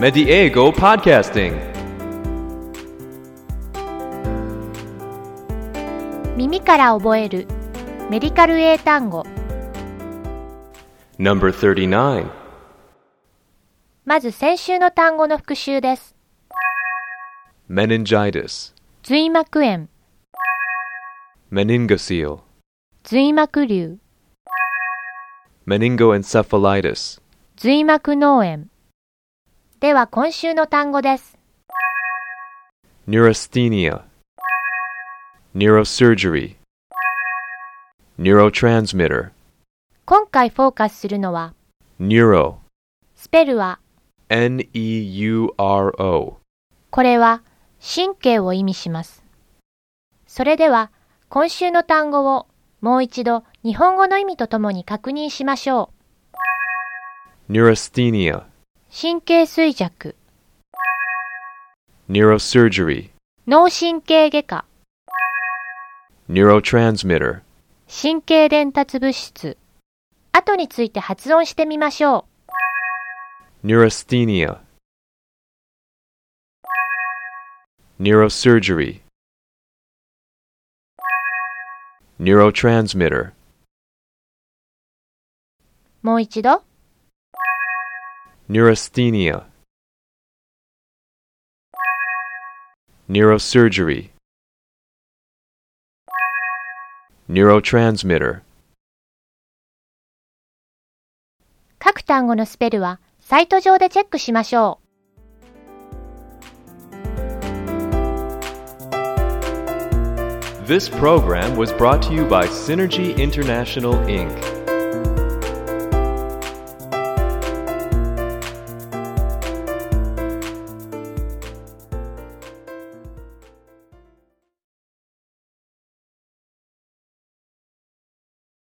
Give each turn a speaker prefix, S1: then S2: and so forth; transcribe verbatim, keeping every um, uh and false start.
S1: Mediego Podcasting.
S2: 耳から覚えるメディカル英単語。
S1: Number thirty-nine.
S2: まず先週の単語の復習です。
S1: Meningitis.
S2: 髄膜炎、
S1: Meningocele.
S2: 髄膜瘤、
S1: Meningoencephalitis.
S2: 髄膜脳炎。では今週の単語です。
S1: Neurasthenia. Neurosurgery. Neurotransmitter.
S2: 今回フォーカスするのは
S1: Neuro.
S2: スペルは
S1: エヌ イー ユー アール オー。
S2: これは神経を意味します。それでは今週の単語をもう一度日本語の意味とともに確認しましょう。
S1: Neurasthenia.
S2: 神経衰弱、
S1: Neurosurgery.
S2: 脳神経外科、
S1: Neurotransmitter.
S2: 神経伝達物質。後について発音してみましょう。
S1: Neurasthenia. Neurosurgery. Neurotransmitter.
S2: もう一度。
S1: Neurasthenia. Neurosurgery. Neurotransmitter.
S2: 各単語のスペルはサイト上でチェックしましょう。
S1: This program was brought to you by Synergy International, Incorporated